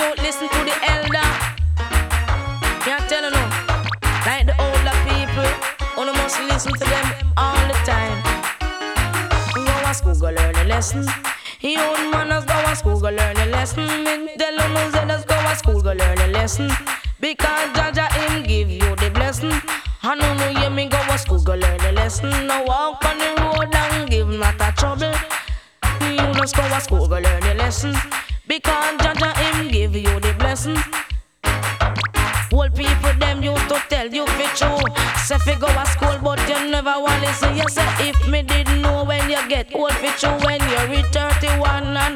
you listen to the elder. Can't tell you no. Like the older people, you must listen to them all the time. Go to school, go learn a lesson. Young man, let's go to school, go learn a lesson. Me tell you no, say let's go to school, go learn a lesson. Because Jaja him give you the blessing. I know no hear me go to school, go learn a lesson. Now walk on the road and give not a trouble. You just go to school, go learn a lesson. Because Jaja him give you the blessing. Old people them used to tell you fi true. Say fi go to school but you never want listen. You say if me didn't know when you get old fi true. When you reach 31 and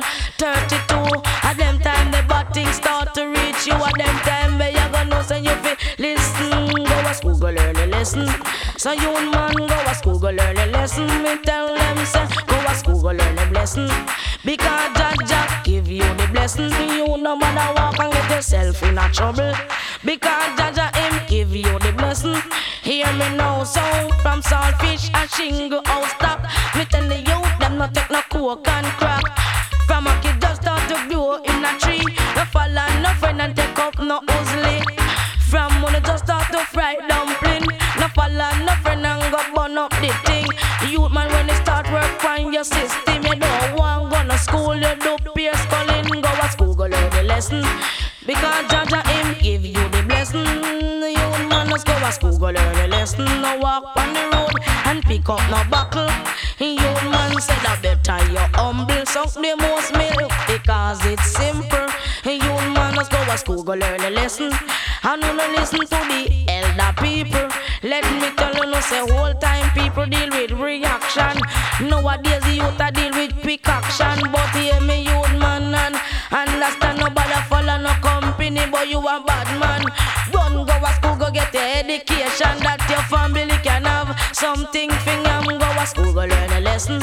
32, at them time the bad things start to reach you. At them time where you gonna know say you fi listen. Go to school go learn a lesson. So you man go to school go learn a lesson. Me tell them say go to school go learn a blessing. Because Jaja give you the blessing. You no matter walk and get yourself in a trouble. Because Jaja him give you the blessing. Hear me now, so from Saltfish and Shingle house stop. Me tell the youth them not take no coke and crack. From a kid just start to grow in a tree. No follow no friend and take up no hustle. From when just start to fry dumpling. No follow no friend and go burn up the thing. Youth man when you start work on your system. You don't want go to school, you do peer schooling. Go to school, go learn the lesson. Because Jaja him give you the blessing. You man just go to school, go learn a lesson. No walk on the road and pick up no buckle. You man said that better you humble. Suck the most milk because it's simple. You man just go to school, go learn a lesson. And you no listen to the elder people. Let me tell you no say whole time people deal with reaction. Nowadays the youth a deal with quick action. But hear me youth man and understand nobody follow no company. But you a bad man. Run go to school, go get your education. That your family can have something finger. Go to school, go learn a lesson.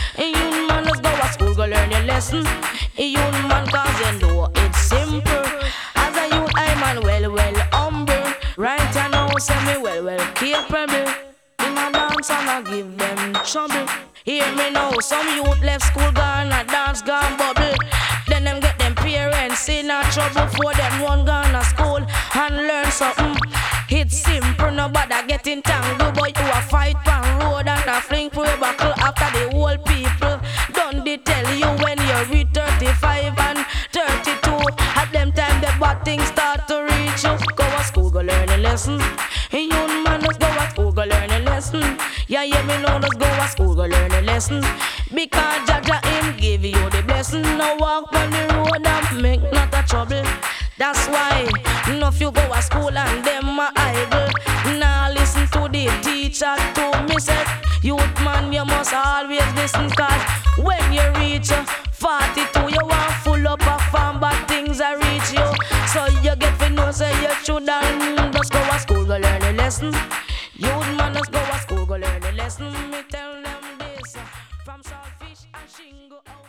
You man just go to school, go learn a lesson. You man cause you know it's simple. As a youth I'm an well humble. Right now say me well capable. In a dance and I give them trouble. Hear me now, some youth left school gone a dance gone bubble. Then them get them parents in a trouble for them one gone to school and learn something. It's simple, nobody getting tangled, but you a fight pan road and a fling for a buckle after the whole people. Don't they tell you when you reach 35 and 32? At them time the bad things start to reach you. Go to school, go learn a lesson. You man just go to school, go learn a lesson. Yeah, me know just go to school, go learn a lesson. Because Jaja him give you the blessing. No walk on the road and make not a trouble. That's why enough you go to school and them a idle. Now listen to the teacher to me said, youth man you must always listen. Cause when you reach 42 you want full up a farm but things are reach you. So you get to know say you should just go to school go learn a lesson. Youth man just go to school go learn a lesson. Me tell them this from Saltfish and Shingle.